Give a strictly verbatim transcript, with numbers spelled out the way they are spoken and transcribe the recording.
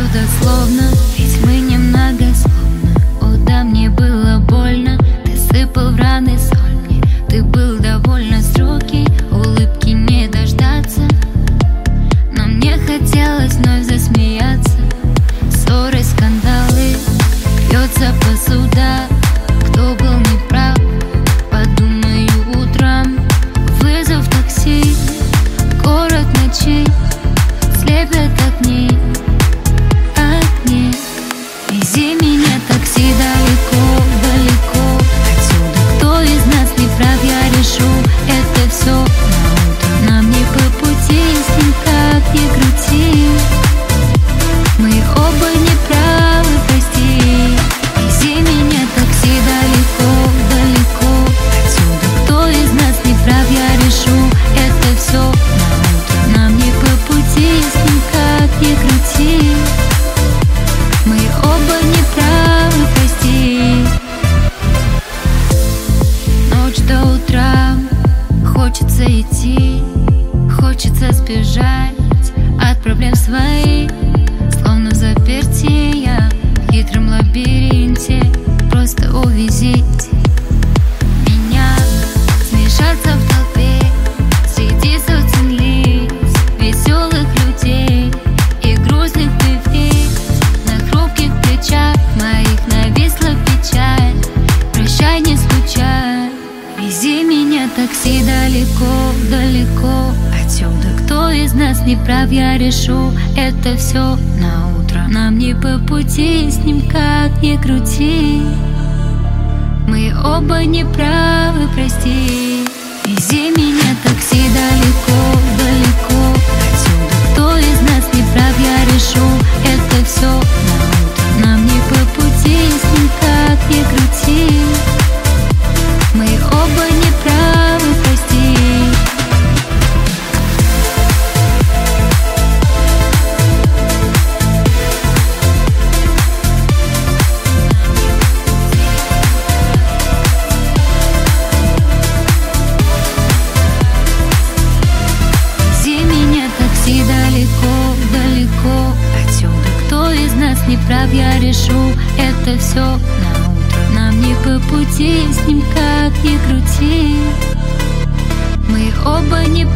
дословно, ведь мы немногословно. О, да, мне было больно, ты сыпал в раны соль мне. Ты был довольно строгий, улыбки не дождаться, но мне хотелось вновь засмеяться. Ссоры, скандалы, бьется посуда. Кто был неправ, подумаю утром. Вызов такси, город ночей, слепят огни, огни. Вези меня, такси, далеко, далеко отсюда. Кто из нас не прав, я решу это все на утро. Нам не по пути, с ним как ни крути. Мы оба не правы, прости. Вези меня, такси, далеко, далеко отсюда. Кто из нас не прав, я решу это все на утро. Нам не по пути, с ним как ни крути. Мы оба не правы, прости. Ночь до утра, хочется идти, хочется сбежать от проблем своих. Словно в заперти я в хитром лабиринте. Просто увезите меня, смешаться в толпе среди сотен лиц, веселых людей и грустных певиц. На хрупких плечах моих нависла печаль. Прощай, не скучай. Вези меня, такси, далеко, далеко отсюда. Кто из нас не прав, я решу это все на утро. Нам не по пути, с ним как ни крути. Мы оба не правы, прости. Вези меня, такси, далеко, далеко отсюда. Кто из нас не прав, я решу это все на утро. Нам не по пути, с ним как ни крути. Мы оба не правы, прости. Далеко, далеко отсюда. Кто из нас не прав, я решу это все на утро. Нам не по пути, с ним как ни крути. Мы оба не